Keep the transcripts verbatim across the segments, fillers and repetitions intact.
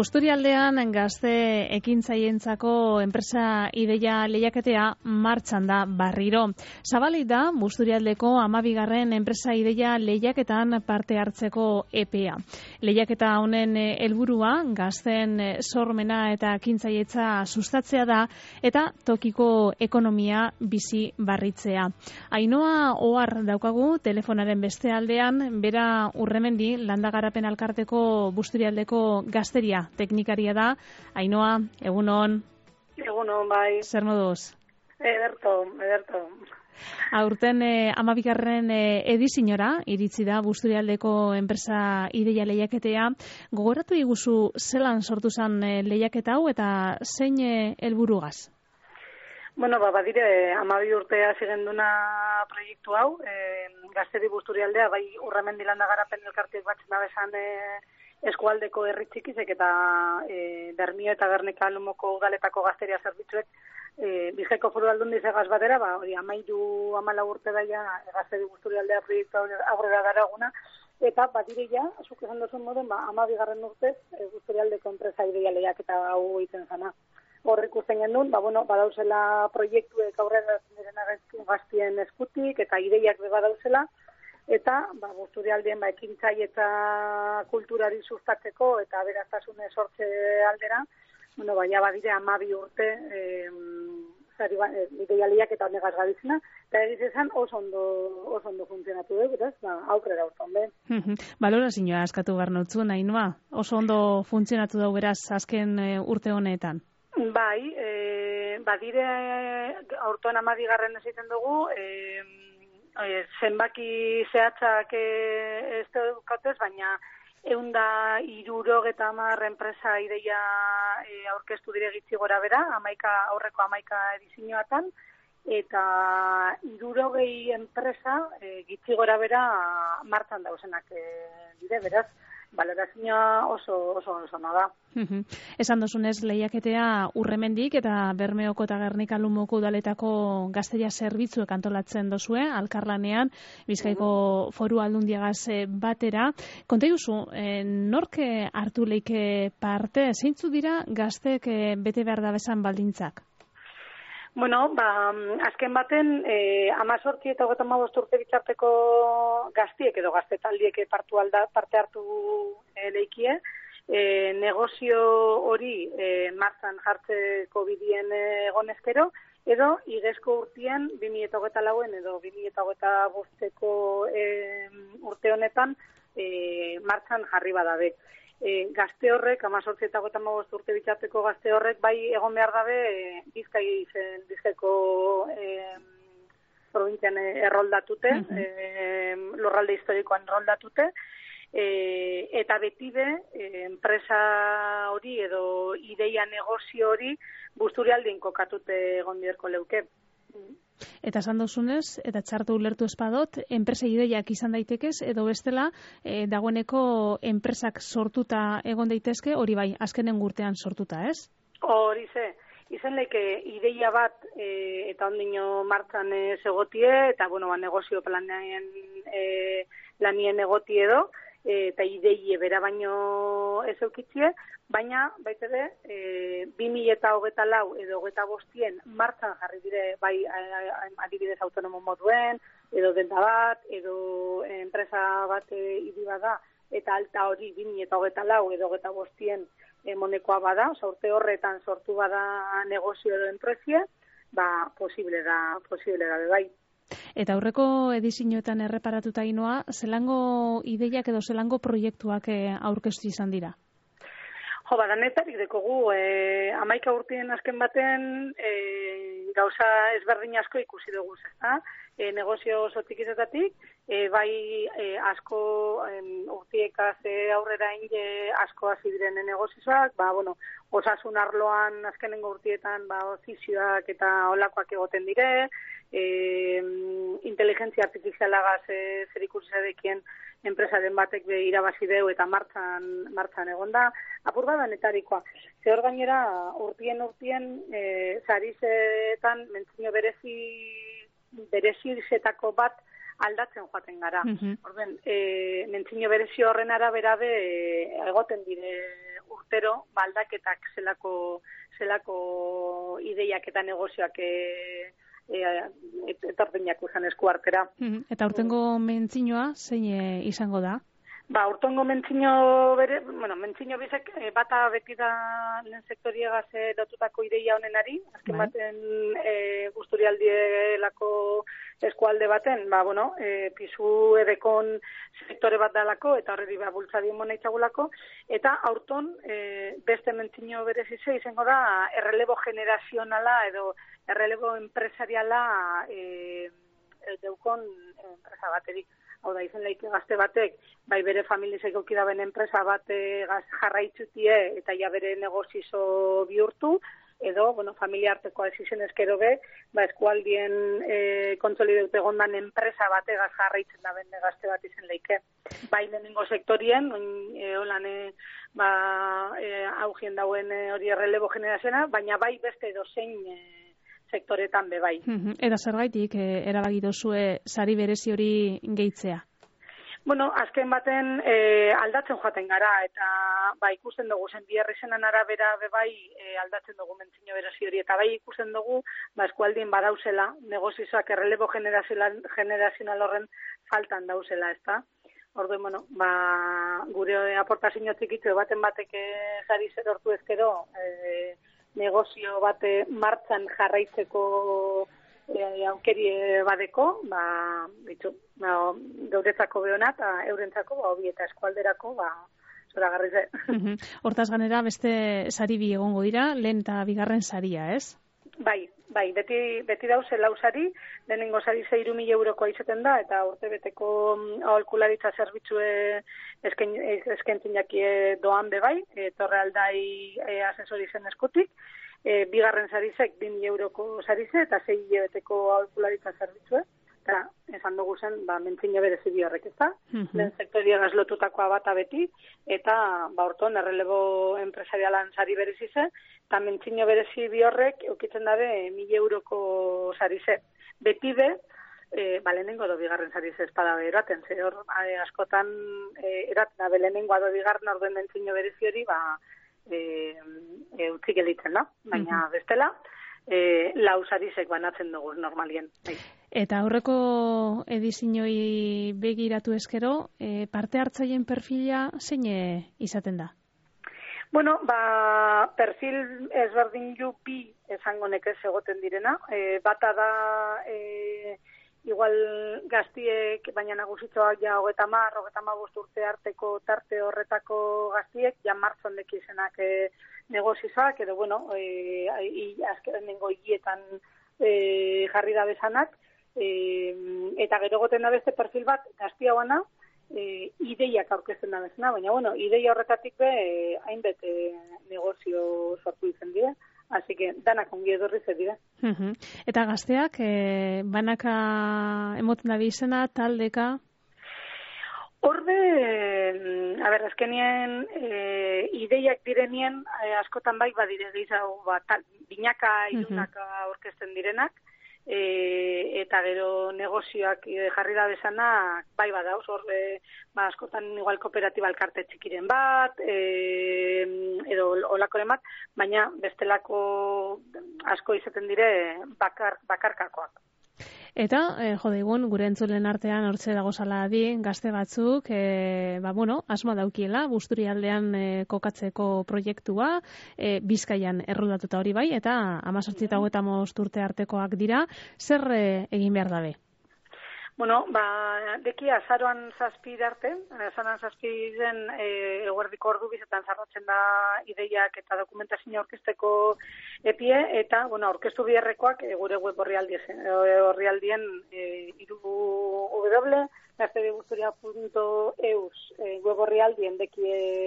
Busturialdean gazte ekintzaientzako enpresa ideia lehiaketea martxan da barriro. Zabalik da Busturialdeko hamabigarren enpresa ideia lehiaketan parte hartzeko epea. Lehiaketa honen helburua gazteen sormena eta ekintzaietza sustatzea da eta tokiko ekonomia bizi barritzea. Ainhoa Ohar daukagu telefonaren beste aldean, bera Urremendi Landagarapen Alkarteko Busturialdeko gazteria teknikaria da. Ainhoa, egunon. Egunon, bai. Zer moduz? Ederto, ederto. Aurten eh, amabigarren eh, ediziora iritsi da Busturialdeko enpresa ideia lehiaketea. Gogoratu iguzu zelan sortu zen eh, lehiaketa hau eta zein eh, helburugaz? Bueno, ba, badire, amabi urtea zigenduna proiektu hau, eh, gazteri Busturialdea, bai Urremendi Landagarapen Elkarteak batzen da bezan eh, eskualdeko herri txikizek eta e, Bermio eta Gernika Lumoko udaletako gazteria zerbitzuek e, Bizkaiko Foru Aldundizegaz batera, ba, hori amairu amala urte daia gazteri Busturialdea proiektu aurrera daraguna, eta badire ja, zuk esan duzun moden, ba, amabigarren urtez e, Busturialdeko enpresa ideia lehiaketa hau egiten zana. Hor ikusten gendun, ba, bueno, badauzela proiektuek aurrera diren gaztien eskutik eta ideiak be badauzela, eta ba, Busturialdeen ba, ekintzai eta kulturari sustatzeko eta beraztasune sortze aldera, bueno, baina badire amabi urte e, zari, ba, ideialiak eta honegaz gabizena, eta egiz esan oso ondo, oso ondo funtzionatu dugu, beraz, ba, aurrera urton, be. Balorazioa askatu garnotzu, Ainhoa, oso ondo funtzionatu dugu beraz azken e, urte honetan. Bai, e, badire aurtoan amabigarren esaten dugu, e, E, zenbaki zehatzak e, ez daukatez, baina eunda hirurogeta hamar enpresa ideia e, aurkeztu dire gitzi gora bera, amaika, aurreko amaika edizioatan, eta hirurogei enpresa e, gitzi gora bera martzan dauzenak e, dire, beraz, balorazioa oso oso oso da. Uh-huh. Esan dozunez, lehiaketea Urremendik eta Bermeoko eta Gernika Lumoko udaletako gazteria zerbitzuek antolatzen dozue, alkarlanean, Bizkaiko uh-huh. Foru Aldundiagaz batera. Konta iguzu, eh, nork hartu leike parte, zeintzu dira gazteek eh, bete behar da bezan baldintzak? Bueno, ba, azken baten, eh, amazortzi eta hogeita hamabost urte bitarteko gaztiek edo gaztetaldiek partu alda, parte hartu e, leikie, e, negozio hori e, martzan jartzeko bidien egonezkero, edo igezko urtien, bi mila hogeita lauen edo bi mila hogeita bosteko e, urte honetan e, martzan jarri badabe. E, gazte horrek, amazortzi eta hogeita hamabost urte bitarteko gazte horrek, bai egon behar dabe e, Bizkai zen, Bizkaiko e, provintzian erroldatute, uh-huh. e, lurralde historikoan erroldatute, e, eta beti be, e, enpresa hori edo ideia negozio hori Busturialdin kokatute egon bierko leuke. Eta esan dozunez, eta txartu ulertu espadot, enpresa ideiak izan daitekez, edo bestela, e, dagoeneko enpresak sortuta egon daitezke, hori bai, azkenen gurtean sortuta, ez? Hori ze, izan leke ideia bat e, eta ondino martzan e, segotie, eta bueno, ba, negozio planean e, lanien egotie edo, e, eta ideie bera baino ez eukitzie, baina, baita ere, e, bi mila eta hogeita lau edo hogeita bostien martzan jarri dire, bai adibidez autonomo moduen, edo denda bat, edo enpresa bat e, hiri bada, eta alta hori bi mila eta hogeita lau edo hogeita bostien e, monekoa bada, oza, urte horretan sortu bada negozio edo enpresia, ba, posible da, posible da, bai. Eta aurreko edizioetan erreparatuta Ainhoa, zelango ideiak edo zelango proiektuak e, aurkeztu izan dira? Jo, badanetarik dekogu, e, amaika urtien azken baten e, gauza ezberdin asko ikusi dugu, ezta? E, negozio oso tikizetatik, e, bai e, asko e, urtiekaz e, aurrera inge asko hasi diren negozioak, ba, bueno, osasun arloan azkenengo urtietan ba, ofizioak eta olakoak egoten dire, e, inteligentzia artifizialagaz e, zer ikusi zadekien enpresaren batek be irabazi deu eta martzan, martzan egonda, apur badanetarikoa. Ze hor gainera urtien urtien e, zarizetan mentzino berezi berezizetako bat aldatzen joaten gara. Mm-hmm. Orden, e, mentzino berezi horren arabera be egoten dire urtero, baldaketak zelako, zelako ideiak eta negozioak e, e, etordinak uzan esku artera. Mm-hmm. Eta urtengo mentzinoa zein e, izango da? Ba, urtongo mentzino bere, bueno, mentzino bizek e, bata beti da lehen sektoriegaz e, lotutako ideia honenari, azken bai. baten e, gusturialdielako eskualde baten, ba, bueno, e, pisu edekon sektore bat dalako, eta horredi ba, bultzadien mona itzagulako, eta aurton e, beste mentzino berezize izango da errelebo generazionala edo errelebo empresariala e, deukon enpresa baterik. Hau da, izen leike gazte batek, bai bere familizek aukidaben enpresa bat gaz jarraitzutie eta ja bere negozizo bihurtu, edo, bueno, familia artekoa ez izen eskero be, ba, eskualdien e, kontsolideute gondan enpresa bate gaz jarraitzen da bende gazte bat izen leike. Bai lehenengo sektorien, e, holan, e, ba, e, augien dauen e, hori errelebo generazioa, baina bai beste dozein e, sektoretan be bai. Mm-hmm. Eta zergaitik eh, erabaki dozue sari berezi hori gehitzea? Bueno, azken baten e, aldatzen joaten gara, eta ba, ikusten dugu zen biherrizenan arabera be bai e, aldatzen dugu mentzino berezi hori, eta bai ikusten dugu ba, eskualdien badauzela, negozioak errelebo generazional horren faltan dauzela, ezta? Orduen, bueno, ba, gure aportazio txikitzu baten batek sari zer hortu ezkero, e, negozio bate martxan jarraitzeko e, aukeri badeko, ba, bitxu, ba, geuretzako behona eta eurentzako, ba, hobi eta eskualderako, ba, zora garrize. Hortaz ganera, beste sari bi egongo dira, lehen eta bigarren saria, ez? Bai, bai, beti, beti dauze lau sari, lehenengo sari zeiru mila eurokoa izaten da, eta urte beteko aholkularitza zerbitzue esken, eskentzen jakie doan be bai, e, torre aldai e, asesori zen eskutik, e, bigarren sarizek bi mila euroko sarize, eta sei hilabeteko aholkularitza zerbitzue, eta esan dugu zen, ba, mentzino berezi bi horrek, ez da? Mm-hmm. Lehen sektoria gazlotutakoa bata beti, eta ba, orton, errelebo empresarialan sari berezi ze, eta mentzino berezi bi horrek eukitzen dabe mila euroko sarize. Beti be, e, ba, lehenengo do bigarren sarize espada be eraten, ze hor, e, askotan e, eraten dabe lehenengo do bigarren orden mentzino berezi hori, ba, e, e, utzik elitzen da, baina mm-hmm. bestela, e, lau sarizek banatzen dugu normalien. Bai. Eta aurreko edizinoi begiratu eskero, e, parte hartzaileen perfila zein izaten da? Bueno, ba, perfil ezberdin ju bi esango nekez egoten direna. E, bata da, e, igual gaztiek, baina nagusitzoak ja hogeta mar, hogeta ma bost urte arteko tarte horretako gaztiek, ja martzon dekizenak e, negozizak, edo, bueno, e, azkeren nengo hietan e, jarri da bezanak, E, eta gero goten da beste perfil bat gaztia guana e, ideiak aurkezten da bezana, baina bueno, ideia horretatik be e, hainbet e, negozio sortu izan dira, así que danak ongi edorri zer dira. Uh-huh. Eta gazteak e, banaka emoten da bizena, taldeka? Orde, a ber, azkenien e, ideiak direnien e, askotan bai badire gehiago, ba, tal, binaka irunaka uh-huh. aurkezten direnak, E, eta gero negozioak e, jarri da bezana bai badauz, hor e, ba, askotan igual kooperatiba elkarte txikiren bat, e, edo olakoren bat, baina bestelako asko izaten dire bakar, bakarkakoak. Eta, eh, jode, egun, gure entzulen artean hortze dago saladi, gazte batzuk, eh, ba, bueno, asmoa daukiela, Busturialdean eh, kokatzeko proiektua, eh, Bizkaian erroldatuta hori bai, eta amazortzi eta hogeita bost urte artekoak dira, zer eh, egin behar dabe? Bueno, ba, deki azaroan zazpi arte, azaroan zazpi zen e, eguerdiko ordu bizetan zarratzen da ideiak eta dokumentazioa aurkezteko epie, eta, bueno, aurkeztu biherrekoak e, gure web horrialdien e, iru w, gaztedebusturia punto eus e, web horrialdien deki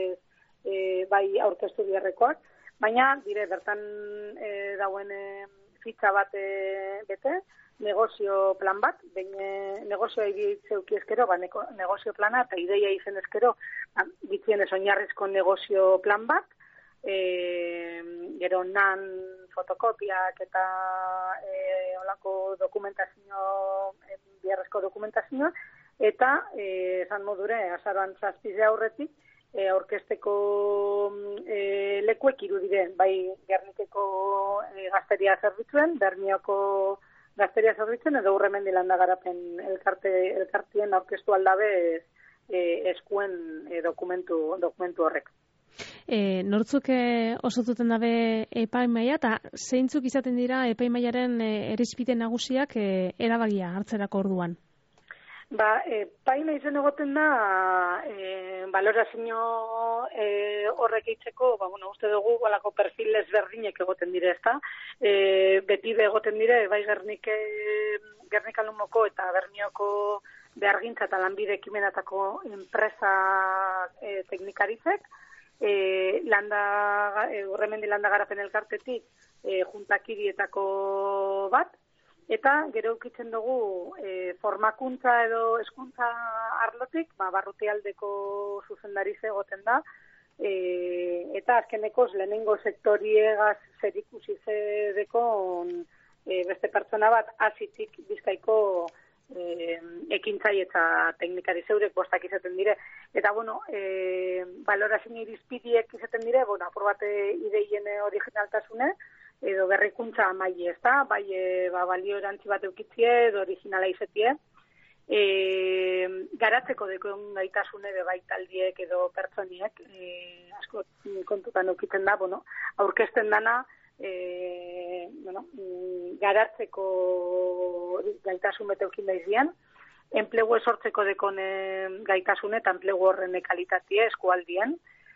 e, bai aurkeztu biherrekoak, baina, dire, bertan e, dauen e, fitxa bat e, bete, negozio plan bat, behin negozioa ibitzeuki eskero, ba, negozio plana eta ideia izen eskero, ba, bitzien ez oinarrizko negozio plan bat, e, gero nan fotokopiak eta e, olako dokumentazio, biharrezko dokumentazioa, eta esan modure, azaroan zazpizea aurretik, e, aurkesteko e, lekuek irudiren, bai Gernikeko e, gazteria zerbitzuen, Bermioko gazteria zerbitzen, edo Urremendi landa garapen elkarte, elkartien aurkestu aldabe e, eskuen e, dokumentu, dokumentu horrek. E, nortzuk e, osotuten dabe epaimaia, eta zeintzuk izaten dira epaimaiaren e, erizpide nagusiak e, erabagia hartzerako orduan? Ba, epaima izen egoten da, e, balorazio e, horrek eitzeko, ba, bueno, uste dugu, balako perfil ezberdinek egoten dire, ezta? E, beti be egoten dire, bai Gernike, Gernika Lumoko eta Bermioko behargintza eta lanbide ekimenatako enpresa e, teknikarizek, e, landa, e, Urremendi landa garapen elkartetik e, juntakirietako bat, eta gero ukitzen dugu e, formakuntza edo hezkuntza arlotik, ba, barrutialdeko zuzendarize egoten da, e, eta azkenekoz lehenengo sektoriegaz zerikusi zedeko e, beste pertsona bat azitik Bizkaiko e, ekintzai eta teknikari zeurek bostak izaten dire. Eta, bueno, e, balorazio irizpidiek izaten dire, bueno, apur bat ideien originaltasune, edo berrikuntza amai ez da, bai e, ba, balio erantzi bat eukitzie, edo originala izetie. E, garatzeko dekoen gaitasune be bai taldiek edo pertsoniek, e, asko kontutan eukitzen da, bueno, aurkezten dana, e, bueno, garatzeko gaitasun bete eukin daizien, enplegu esortzeko dekon gaitasune eta enplegu horren kalitatea eskualdien,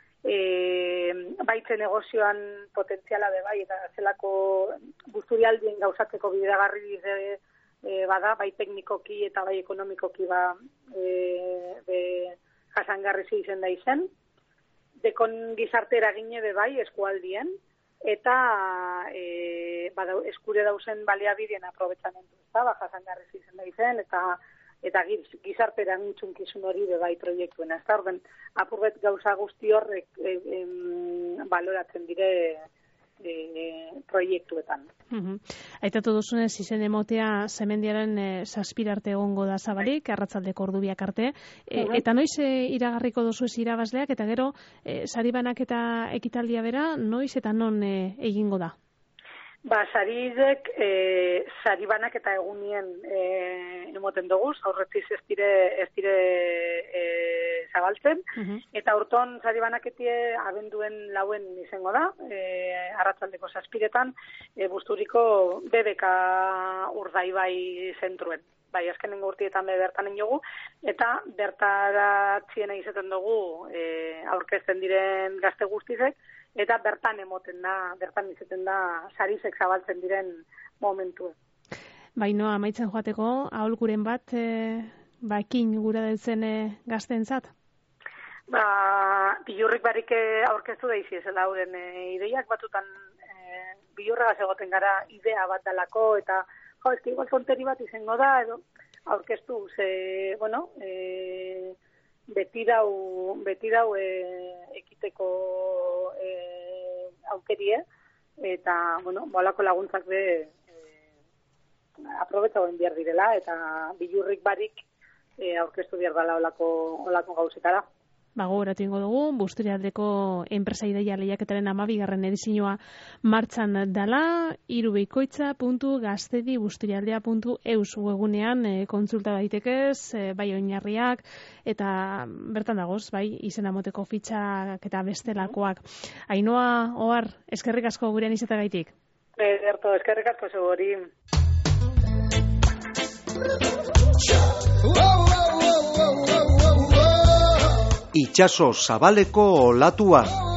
E, baitze negozioan potentziala be bai, eta zelako busturialdien gauzatzeko bidegarri e, bada, bai teknikoki eta bai ekonomikoki ba, e, be, jasangarri izen da izen, dekon gizarte eragine be bai eskualdien, eta e, bada, eskure dauzen baliabideen aprobetsamentu, eta ba, jasangarri izen da izen, eta eta gizartera nintzunkizun hori bebai proiektuen. Ez da, orden, apurbet gauza guzti horrek e, e, baloratzen dire e, proiektuetan. Uh-huh. Aitatu duzunez, izen emotea zemendiaren e, zazpirarte egongo da zabalik, arratzaldeko ordubiak arte, e, uh-huh. eta noiz e, iragarriko duzu ez irabazleak, eta gero, e, saribanak eta ekitaldia bera, noiz eta non e, egingo da? Ba, saridek, e, saribanak eta egunien e, emoten dugu, aurretziz ez dire, ez dire e, zabaltzen, uh-huh. eta urton saribanaketie abenduen lauen izango da, e, arratzaldeko zazpiretan, e, Busturiko B B K Urdaibai zentruen. Bai, azkenengo urtietan be bertan inogu, eta bertaratziena izaten dugu e, aurkezten diren gazte guztizek, eta bertan emoten da, bertan izaten da sarizek zabaltzen diren momentu. Baino, amaitzen joateko, aholkuren bat, e, ba, ekin gura deltzen e, gazteentzat? Ba, bilurrik barik aurkeztu daizi ez, lauren e, ideiak batutan e, bilurregaz egoten gara idea bat dalako, eta jo, ez igual tonteri bat izango da, edo aurkeztu, ze, bueno, e, beti dau, beti dau e, ekiteko e, aukerie, eta, bueno, bolako laguntzak be e, aprobetzagoen behar direla, eta bilurrik barik e, aurkeztu behar dela olako, olako gauzekara. Bago, eratu ingo dugu, Busturialdeko enpresa ideia lehiaketaren amabigarren edizioa martxan dala, irubeikoitza puntu gaztedi busturialdea puntu eus webunean e, kontsulta daitekez, e, bai oinarriak, eta bertan dagoz, bai, izena moteko fitxak eta bestelakoak. Ainhoa, Ohar, eskerrik asko gurean izategaitik. Ederto, eskerrik asko zugori. Itxaso zabaleko olatua.